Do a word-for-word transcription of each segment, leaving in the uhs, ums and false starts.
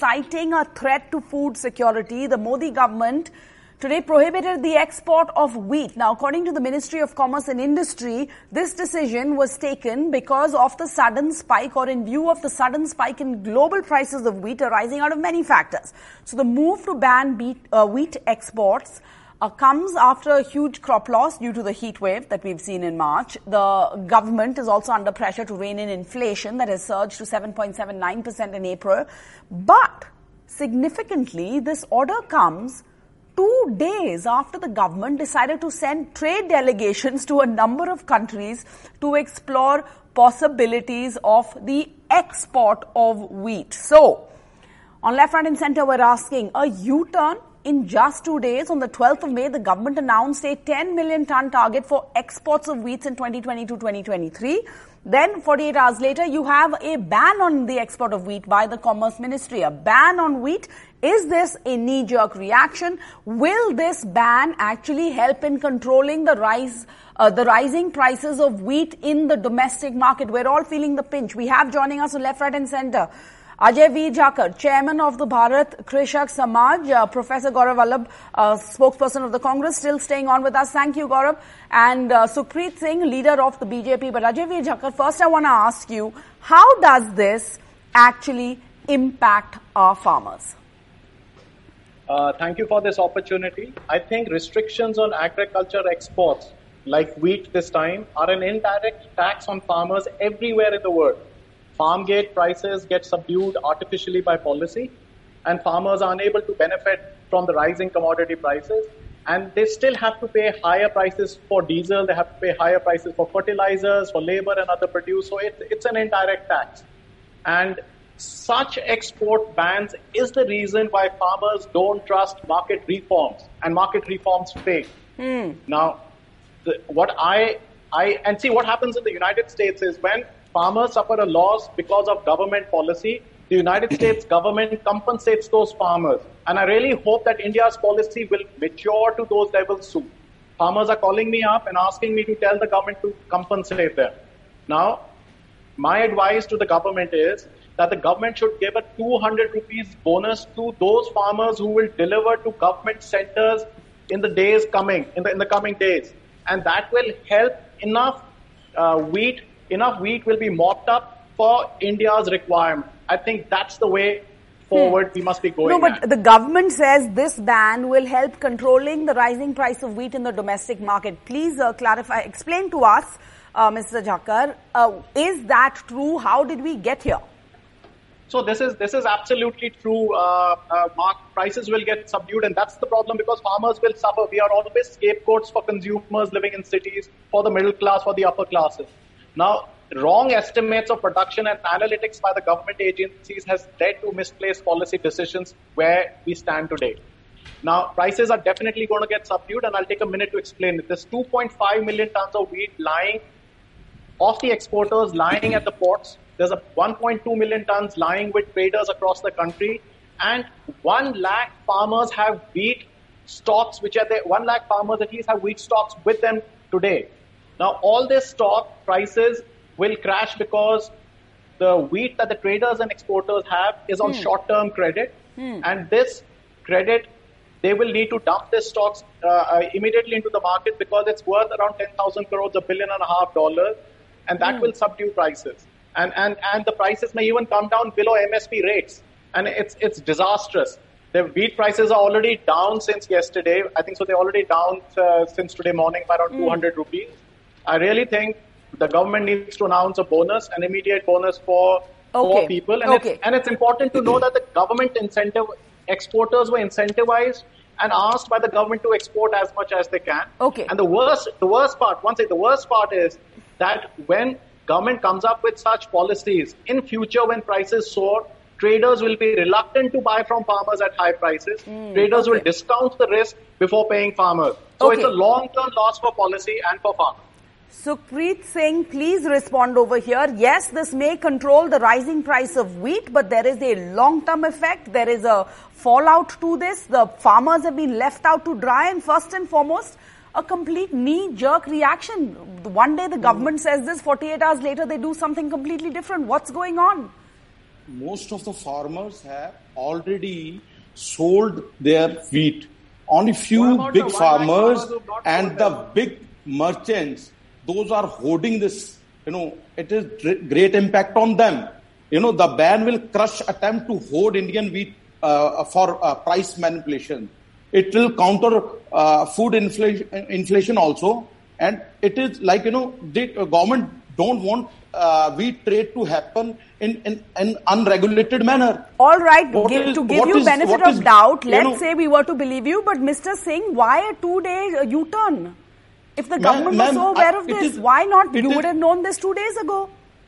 citing a threat to food security, the Modi government today prohibited the export of wheat. Now, according to the Ministry of Commerce and Industry, this decision was taken because of the sudden spike or in view of the sudden spike in global prices of wheat arising out of many factors. So the move to ban wheat, uh, wheat exports uh, comes after a huge crop loss due to the heat wave that we've seen in March. The government is also under pressure to rein in inflation that has surged to seven point seven nine percent in April. But significantly, this order comes two days after the government decided to send trade delegations to a number of countries to explore possibilities of the export of wheat. So, on left, right and center, we're asking a U-turn in just two days. On the twelfth of May, the government announced a ten million ton target for exports of wheat in twenty twenty-two twenty twenty-three. Then, forty-eight hours later, you have a ban on the export of wheat by the Commerce Ministry. A ban on wheat. Is this a knee-jerk reaction? Will this ban actually help in controlling the rise, uh, the rising prices of wheat in the domestic market? We're all feeling the pinch. We have joining us on left, right and center Ajay V. Jakar, Chairman of the Bharat Krishak Samaj, uh, Professor Gaurav Vallabh, uh, spokesperson of the Congress, still staying on with us. Thank you, Gaurav. And uh, Sukhpreet Singh, leader of the B J P. But Ajay V. Jakar, first I want to ask you, how does this actually impact our farmers? Uh, thank you for this opportunity. I think restrictions on agriculture exports, like wheat this time, are an indirect tax on farmers everywhere in the world. Farm gate prices get subdued artificially by policy, and farmers are unable to benefit from the rising commodity prices. And they still have to pay higher prices for diesel, they have to pay higher prices for fertilizers, for labor and other produce. So it, it's an indirect tax. And such export bans is the reason why farmers don't trust market reforms, and market reforms fail. Mm. Now, the, what I, I, and see what happens in the United States is when farmers suffer a loss because of government policy, the United States government compensates those farmers. And I really hope that India's policy will mature to those levels soon. Farmers are calling me up and asking me to tell the government to compensate them. Now, my advice to the government is that the government should give a two hundred rupees bonus to those farmers who will deliver to government centers in the days coming, in the, in the coming days. And that will help enough uh, wheat, enough wheat will be mopped up for India's requirement. I think that's the way forward hmm. we must be going. No, but at. the government says this ban will help controlling the rising price of wheat in the domestic market. Please uh, clarify, explain to us, uh, Mister Jakar, uh, is that true? How did we get here? So this is this is absolutely true. Uh, uh, mark prices will get subdued, and that's the problem because farmers will suffer. We are always scapegoats for consumers living in cities, for the middle class, for the upper classes. Now, wrong estimates of production and analytics by the government agencies has led to misplaced policy decisions where we stand today. Now, prices are definitely going to get subdued, and I'll take a minute to explain it. There's two point five million tons of wheat lying of the exporters lying at the ports. There's a one point two million tons lying with traders across the country, and one lakh farmers have wheat stocks, which are there. One lakh farmers at least have wheat stocks with them today. Now, all this stock prices will crash because the wheat that the traders and exporters have is on hmm. short-term credit, hmm. and this credit, they will need to dump their stocks uh, uh, immediately into the market because it's worth around ten thousand crores, a billion and a half dollars, and that hmm. will subdue prices. And, and, and the prices may even come down below M S P rates. And it's, it's disastrous. The wheat prices are already down since yesterday. I think so they're already down uh, since today morning by around mm. two hundred rupees. I really think the government needs to announce a bonus, an immediate bonus for, okay. for people. And, okay. it's, and it's important to know that the government incentive, exporters were incentivized and asked by the government to export as much as they can. Okay. And the worst, the worst part, one thing, the worst part is that when government comes up with such policies, in future when prices soar, traders will be reluctant to buy from farmers at high prices. Mm, traders okay. will discount the risk before paying farmers. So okay. it's a long-term loss for policy and for farmers. Sukhpreet Singh, please respond over here. Yes, this may control the rising price of wheat, but there is a long-term effect. There is a fallout to this. The farmers have been left out to dry, and first and foremost, a complete knee-jerk reaction. One day the government mm. says this, forty-eight hours later they do something completely different. What's going on? most of the farmers have already sold their wheat. Only few big farmers and the big merchants, those are hoarding this. You know, it is great impact on them. You know, the ban will crush attempt to hoard Indian wheat uh, for uh, price manipulation. It will counter uh, food inflation, inflation also. And it is like, you know, the uh, government don't want uh, wheat trade to happen in in an unregulated manner. All right, give, is, to give you is, benefit of is, doubt, let's know, say we were to believe you, but Mister Singh, why a two-day uh, U-turn? If the government was so aware I, of this, is, why not? You is, would have known this two days ago.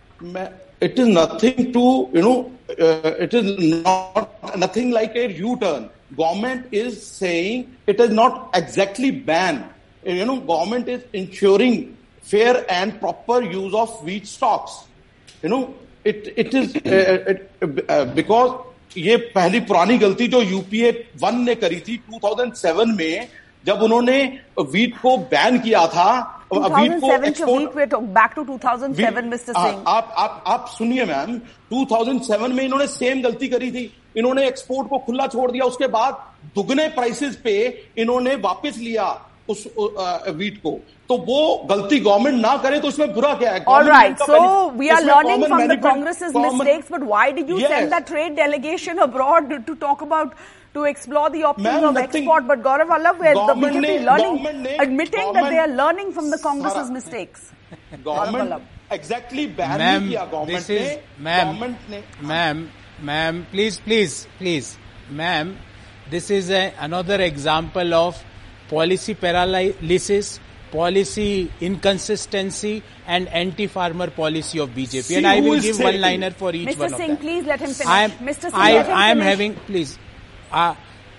It is nothing to, you know, uh, it is not nothing like a U-turn. Government is saying it is not exactly banned. You know, government is ensuring fair and proper use of wheat stocks. You know, it it is uh, it, uh, because ये पहली पुरानी गलती जो UPA one ने करी थी दो हज़ार सात में जब उन्होंने वीट को बैन किया था. वीट को एक्सपोर्ट बैक टू दो हज़ार सात मिस्टर सिंह. आप आप आप सुनिए मैम, दो हज़ार सात में इन्होंने सेम गलती करी थी. इन्होंने एक्सपोर्ट को खुला छोड़ दिया, उसके बाद दुगने प्राइसेस पे इन्होंने वापस लिया उस वीट को. तो वो गलती गवर्नमेंट ना करे तो उसमें बुरा क्या है? All right, so we are learning from the Congress's mistakes, but why did you yes. send that trade delegation abroad to, to talk about, to explore the options of nothing, export? But Gaurav Vallabh, where the B J P learning, ne, admitting that they are learning from the Congress's mistakes. Government exactly ban नहीं किया government ने. Ma'am, ma'am, ma'am, please, please, please, ma'am, this is a, another example of policy paralysis, policy inconsistency, and anti-farmer policy of B J P. See, and I will give one liner for each Mister one Singh, of them. Please let him finish. I am, Mister Singh, I, let him I am finish. having, please, uh,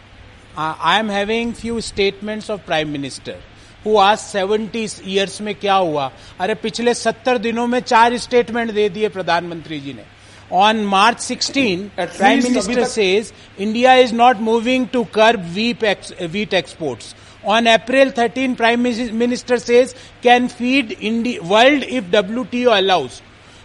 uh, I am having few statements of Prime Minister who asked seventy years में क्या हुआ. अरे पिछले सत्तर दिनों में चार statement दे दिए प्रधानमंत्री जी ने. On March sixteenth, Prime Minister says India is not moving to curb wheat, ex, wheat exports. On April thirteenth, Prime Minister says can feed India, world if W T O allows.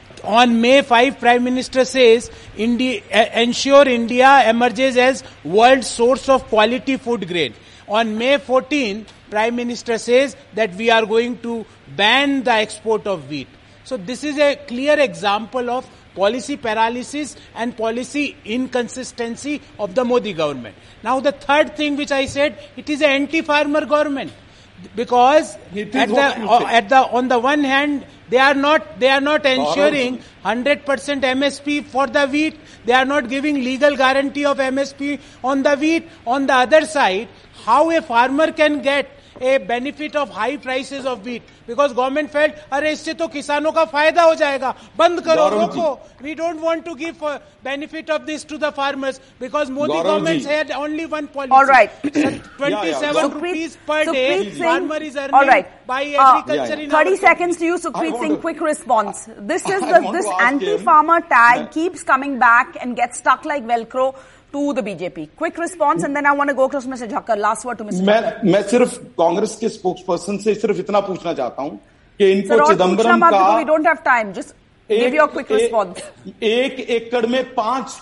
On May fifth, Prime Minister says India, uh, ensure India emerges as world source of quality food grain. On May fourteenth, Prime Minister says that we are going to ban the export of wheat. So this is a clear example of policy paralysis and policy inconsistency of the Modi government. Now the third thing which I said, it is an anti-farmer government. Because at the, uh, at the, on the one hand, they are not, they are not ensuring one hundred percent M S P for the wheat. They are not giving legal guarantee of M S P on the wheat. On the other side, how a farmer can get a benefit of high prices of wheat, because government felt अरे इससे तो किसानों का फायदा हो जाएगा, बंद करो, रोको. We don't want to give uh, benefit of this to the farmers because Modi government had only one policy. All right. twenty-seven yeah, yeah. rupees per Sukhpreet day Singh, farmer is earning all right. by agriculture uh, yeah, yeah. in thirty seconds to you, Sukhpreet Singh, quick response. This is the, this anti-farmer tag yeah. keeps coming back and gets stuck like Velcro to the B J P. Quick response, and then I want to go to Mister Jakhar. Last word to Mister मैं मैं सिर्फ कांग्रेस के spokesperson से सिर्फ इतना पूछना चाहता हूं कि इनको चिदंबरम का we don't have time. Just give your quick response. एक एकड़ में पांच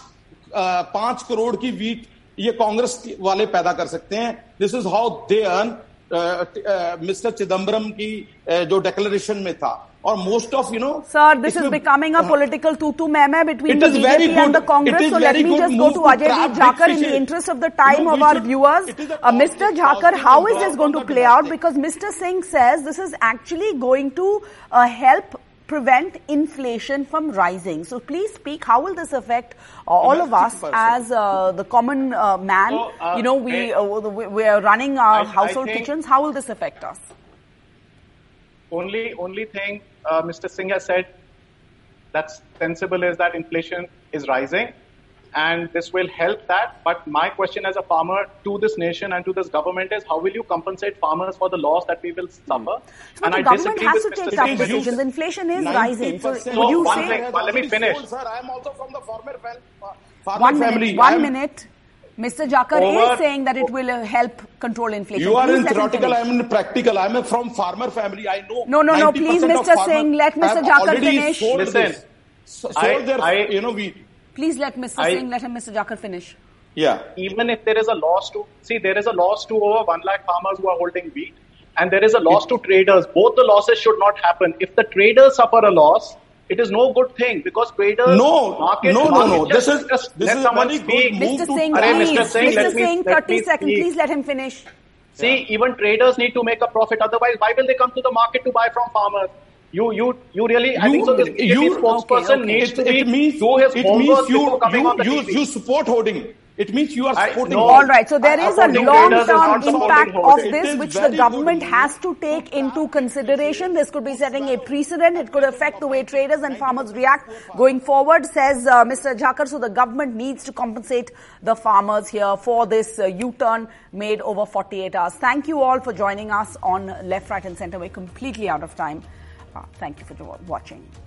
पांच करोड़ की वीट ये कांग्रेस वाले पैदा कर सकते हैं. This is how they earn. Mister Chidambaram की जो डिक्लेरेशन में था. Or most of, you know... Sir, this is becoming a political tutu-meme between the B J P and the Congress. So let me just go to Ajay Jakhar in the interest of the time of our viewers. Uh, Mister Jakhar, how is this going to play out? Because Mister Singh says this is actually going to uh, help prevent inflation from rising. So please speak. How will this affect uh, all of us as uh, the common uh, man? So, uh, you know, we, uh, we are running our I, household I kitchens. How will this affect us? Only, only thing uh, Mister Singh has said that's sensible is that inflation is rising, and this will help that. But my question as a farmer to this nation and to this government is, how will you compensate farmers for the loss that we will suffer? So and the I government has to take tough decisions. Inflation is rising. So would you one say? Thing, well, let me finish. Sir, I am also from the farmer, farmer one family. Minute, one minute. Mister Jakhar Over, is saying that it will uh, help control inflation. You are please in theoretical, I am in practical. I am from farmer family. I know. No, no, no. Please, Mister Singh, let Mister Jakhar finish. Listen, so, I, their, I, you know, we. Please let Mister I, Singh, let him, Mister Jakar finish. Yeah. Even if there is a loss to, see, there is a loss to over one lakh farmers who are holding wheat, and there is a loss to traders. Both the losses should not happen. If the traders suffer a loss, it is no good thing because traders. No, market, no, market no, no. Just, This is just this let is someone very speak. good Mister move Singh, to. Array, please. Mister Singh, Mister let me- Singh, let thirty me seconds. speak. Please let him finish. See, even traders need to make a profit. Otherwise, why will they come to the market to buy from farmers? You, you, you really. I You- think so. This B J P you- spokesperson okay, okay. needs It, to be it means do his it homework means you before coming you on the you, T V. you support hoarding. It means you are I- supporting. no. All right. So there is a Supporting traders is long-term not supporting impact of hoarding. this, It is which the very government good. has to take into consideration. This could be setting a precedent. It could affect the way traders and farmers react going forward, says uh, Mister Jakar. So the government needs to compensate the farmers here for this uh, U-turn made over forty-eight hours. Thank you all for joining us on Left, Right and Center. We're completely out of time. Uh, thank you for watching.